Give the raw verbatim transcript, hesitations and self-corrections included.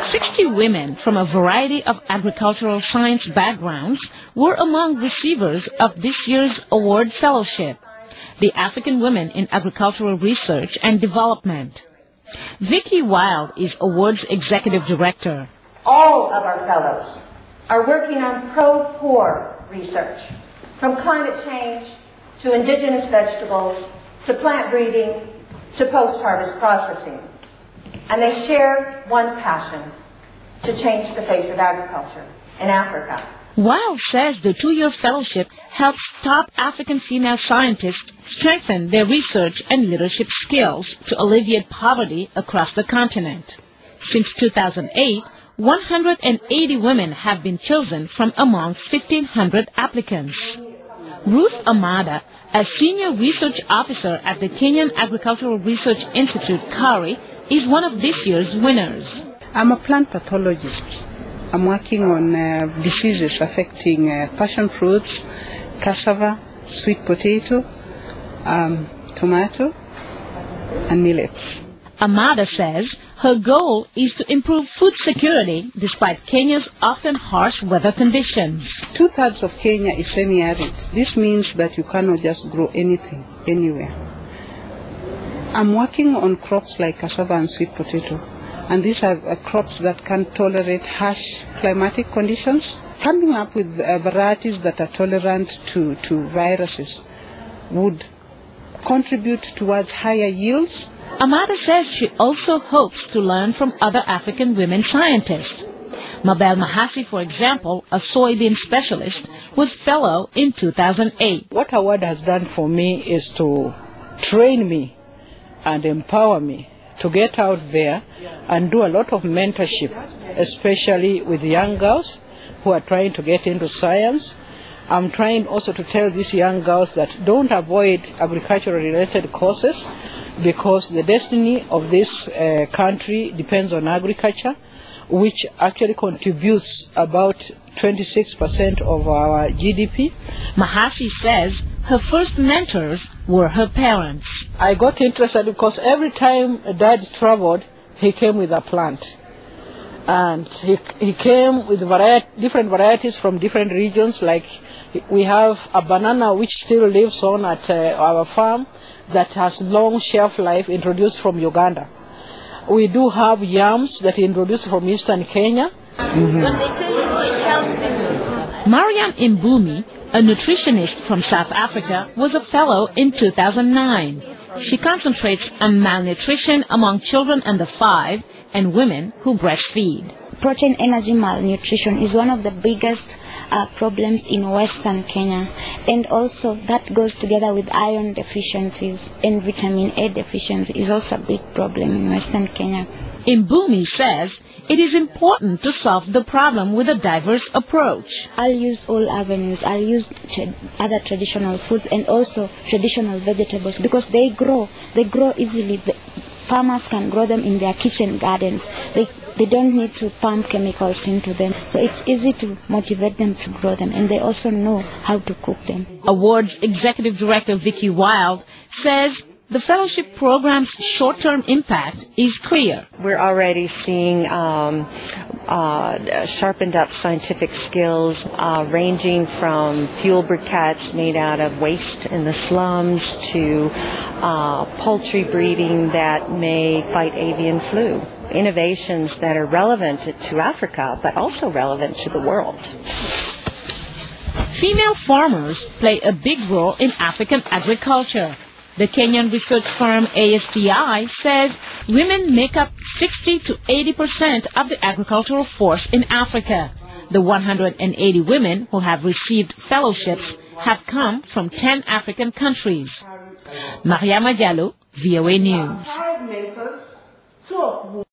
sixty women from a variety of agricultural science backgrounds were among recipients of this year's award fellowship, the African Women in Agricultural Research and Development. Vicky Wild is award's executive director. All of our fellows are working on pro-poor research, from climate change to indigenous vegetables to plant breeding to post-harvest processing. And they share one passion: to change the face of agriculture in Africa. Wild says the two-year fellowship helps top African female scientists strengthen their research and leadership skills to alleviate poverty across the continent. Since two thousand eight, one hundred eighty women have been chosen from among fifteen hundred applicants. Ruth Amada, a senior research officer at the Kenyan Agricultural Research Institute, Kari, is one of this year's winners. I'm a plant pathologist. I'm working on uh, diseases affecting uh, passion fruits, cassava, sweet potato, um, tomato, and millets. Amada says her goal is to improve food security despite Kenya's often harsh weather conditions. Two-thirds of Kenya is semi-arid. This means that you cannot just grow anything, anywhere. I'm working on crops like cassava and sweet potato, and these are uh, crops that can tolerate harsh climatic conditions. Coming up with uh, varieties that are tolerant to, to viruses would contribute towards higher yields. Amada says she also hopes to learn from other African women scientists. Mabel Mahasi, for example, a soybean specialist, was fellow in two thousand eight. What award has done for me is to train me and empower me to get out there and do a lot of mentorship, especially with young girls who are trying to get into science. I'm trying also to tell these young girls that don't avoid agricultural-related courses, because the destiny of this uh, country depends on agriculture, which actually contributes about twenty-six percent of our G D P. Mahasi says her first mentors were her parents. I got interested because every time Dad traveled, he came with a plant. And he, he came with variety, different varieties from different regions. Like we have a banana which still lives on at uh, our farm that has long shelf life, introduced from Uganda. We do have yams that are introduced from eastern Kenya. Mm-hmm. Mariam Imbumi, a nutritionist from South Africa, was a fellow in two thousand nine. She concentrates on malnutrition among children under five and women who breastfeed. Protein energy malnutrition is one of the biggest uh, problems in Western Kenya, and also that goes together with iron deficiencies, and vitamin A deficiency is also a big problem in Western Kenya. Imbumi says it is important to solve the problem with a diverse approach. I'll use all avenues. I'll use tra- other traditional foods and also traditional vegetables, because they grow. They grow easily. The farmers can grow them in their kitchen gardens. They They don't need to pump chemicals into them. So it's easy to motivate them to grow them, and they also know how to cook them. Awards Executive Director Vicky Wild says the fellowship program's short-term impact is clear. We're already seeing um, uh, sharpened up scientific skills uh, ranging from fuel briquettes made out of waste in the slums to uh, poultry breeding that may fight avian flu. Innovations that are relevant to Africa, but also relevant to the world. Female farmers play a big role in African agriculture. The Kenyan research firm A S T I says women make up sixty to eighty percent of the agricultural force in Africa. The one hundred eighty women who have received fellowships have come from ten African countries. Mariama Diallo, V O A News.